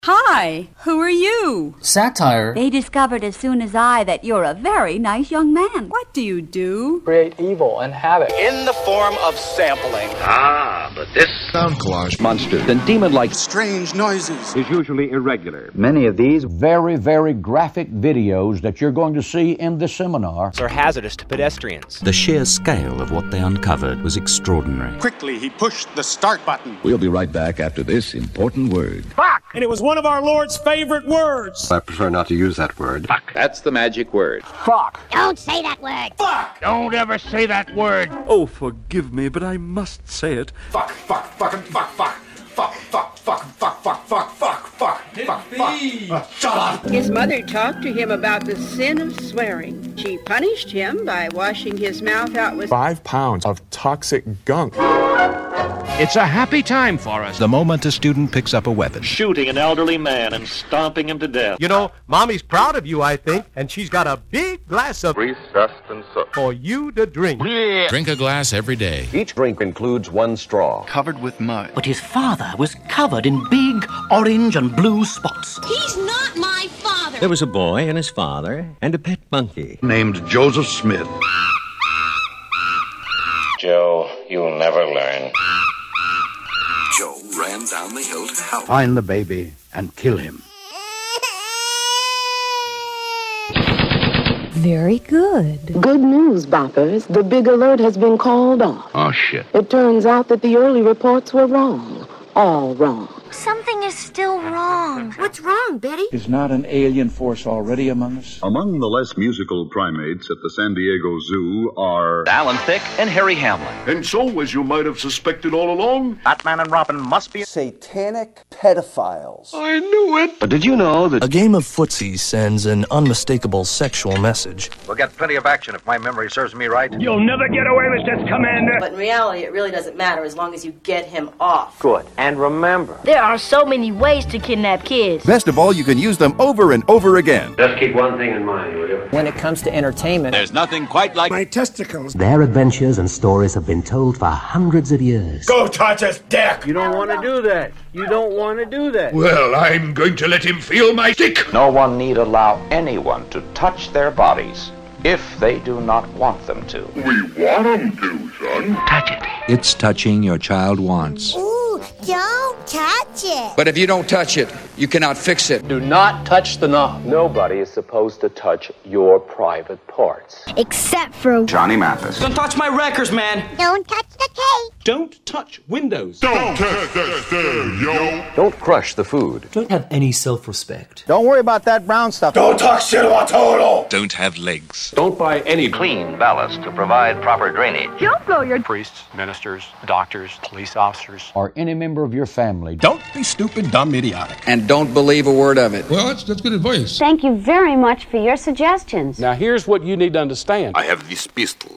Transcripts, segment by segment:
Hi, who are you? Satire. They discovered as soon as that you're a very nice young man. What do you do? Create evil and havoc. In the form of sampling. But this sound collage monsters and demon-like strange noises is usually irregular. Many of these very, very graphic videos that you're going to see in this seminar are hazardous to pedestrians. The sheer scale of what they uncovered was extraordinary. Quickly, he pushed the start button. We'll be right back after this important word. Fuck! And it was one of our Lord's favorite words. I prefer not to use that word. Fuck. That's the magic word. Fuck. Don't say that word. Fuck. Don't ever say that word. Oh, forgive me, but I must say it. Fuck, fuck, fucking fuck, fuck. Fuck, fuck, fuck, fuck, fuck, fuck, fuck, fuck, fuck. Shut up! His mother talked to him about the sin of swearing. She punished him by washing his mouth out with 5 pounds of toxic gunk. It's a happy time for us. The moment a student picks up a weapon. Shooting an elderly man and stomping him to death. You know, Mommy's proud of you, I think, and she's got a big glass of recessed and soot for you to drink. Drink a glass every day. Each drink includes 1 straw. Covered with mud. But his father was covered in big orange and blue spots. He's not my father. There was a boy and his father and a pet monkey named Joseph Smith. Joe, you'll never learn. Joe ran down the hill to help. Find the baby and kill him. Very good. Good news, boppers. The big alert has been called off. Oh, shit. It turns out that the early reports were wrong. All wrong. Something is still wrong. What's wrong, Betty? Is not an alien force already among us? Among the less musical primates at the San Diego Zoo are Alan Thicke and Harry Hamlin. And so, as you might have suspected all along, Batman and Robin must be satanic pedophiles. I knew it. But did you know that a game of footsie sends an unmistakable sexual message? We'll get plenty of action if my memory serves me right. You'll never get away with this, Commander. But in reality, it really doesn't matter as long as you get him off. Good. And remember, There are so many ways to kidnap kids. Best of all, you can use them over and over again. Just keep one thing in mind, will you? When it comes to entertainment, there's nothing quite like my testicles. Their adventures and stories have been told for hundreds of years. Go touch his dick! you don't want to do that. You don't want to do that. Well, I'm going to let him feel my dick. no one need allow anyone to touch their bodies if they do not want them to. We want him to, son. Touch it. It's touching your child wants. Ooh, don't touch it. But if you don't touch it, you cannot fix it. Do not touch the knob. nobody is supposed to touch your private parts. Except for Johnny Mathis. Don't touch my records, man. don't touch the cake. Don't touch windows. Don't touch that stereo. Don't crush the food. Don't have any self-respect. Don't worry about that brown stuff. Don't talk shit about Toto. Don't have legs. Don't buy any Clean ballast to provide proper drainage. Don't blow your Priests, ministers, doctors, police officers. Or any member of your family. Don't be stupid, dumb, idiotic. And don't believe a word of it. Well, that's good advice. Thank you very much for your suggestions. Now here's what you need to understand. I have this pistol.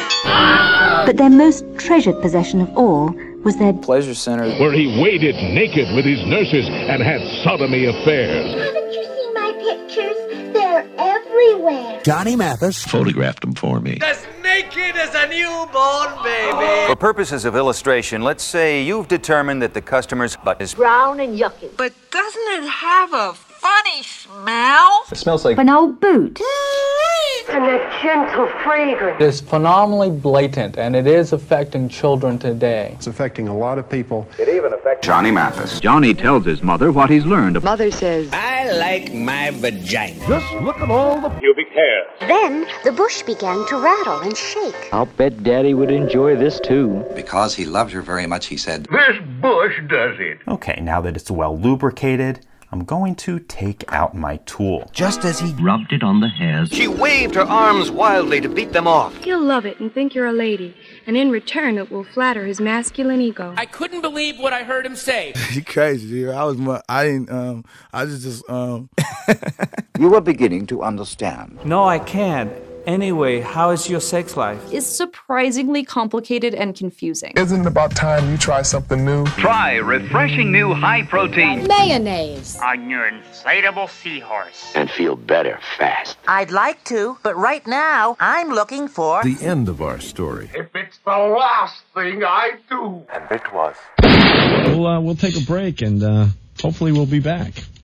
But their most treasured possession of all was their Pleasure center. Where he waded naked with his nurses and had sodomy affairs. Haven't you seen my pictures? They're everywhere. Johnny Mathis Photographed them for me. As naked as a newborn baby. For purposes of illustration, let's say you've determined that the customer's butt is Brown and yucky. But doesn't it have a funny smell? It smells like an old boot. And a gentle fragrance. It is phenomenally blatant, and it is affecting children today. It's affecting a lot of people. It even affects Johnny Mathis. Johnny tells his mother what he's learned. Mother says, I like my vagina. Just look at all the pubic hair. Then the bush began to rattle and shake. I'll bet Daddy would enjoy this too. Because he loved her very much, he said, This bush does it. Okay, now that it's well lubricated, I'm going to take out my tool. Just as he Rubbed it on the hairs. She waved her arms wildly to beat them off. He'll love it and think you're a lady, and in return it will flatter his masculine ego. I couldn't believe what I heard him say. You crazy, dude. I just You were beginning to understand. No, I can't. Anyway, how is your sex life? Is surprisingly complicated and confusing. Isn't it about time you try something new? Try refreshing new high protein Mayonnaise. On your inflatable seahorse. and feel better fast. I'd like to, but right now I'm looking for The end of our story. If it's the last thing I do. And it was. We'll take a break and hopefully we'll be back.